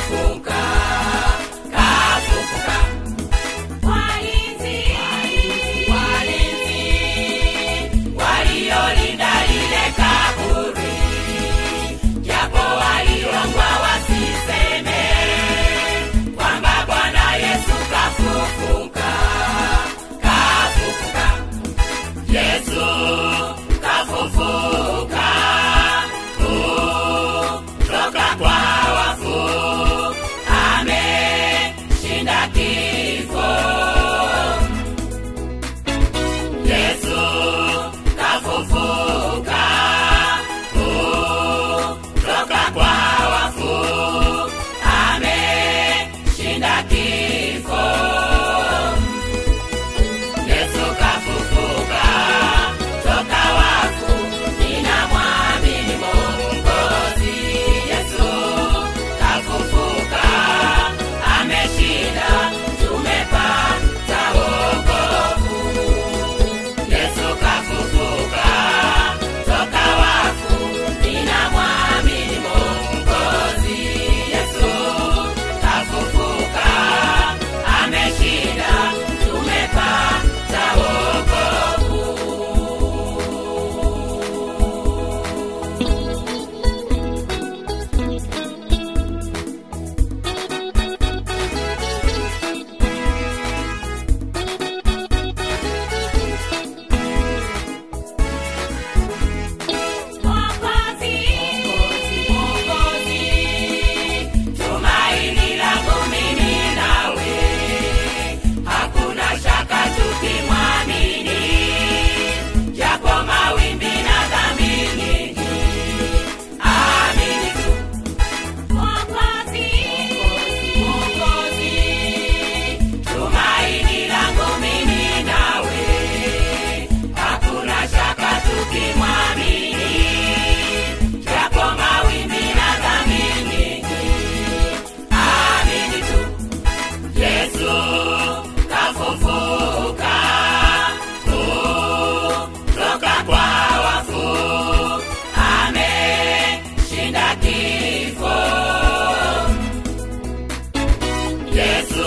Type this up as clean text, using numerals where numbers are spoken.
kafufuka, kafufuka. Walinzi waliolinda lile kaburi, japo waliongwa wasiseme kwamba Bwana Yesu kafufuka, kafufuka. Yesu kafufuka kutoka kwa wafu, ameshinda kifo. Yesu kafufuka kutoka kwa wafu, ameshinda kifo. Yesu kafufuka toka wafu, ninamwamini Mwokozi. Yesu kafufuka, ameshinda, tumepata wokovu. Yesu kafufuka toka wafu, ninamwamini Mwokozi. Yesu kafufuka, ameshinda, tumepata wokovu. Mwokozi, tumaini langu mimi nawe, hakuna shaka tukimwamini, japo mawimbi na dhambi nyingi, amini tu. Mwokozi, tumaini langu mimi nawe, hakuna shaka tukimwamini, japo mawimbi na dhambi nyingi, amini tu. Yesu kafufuka kutoka kwa wafu, ameshinda kifo. Yesu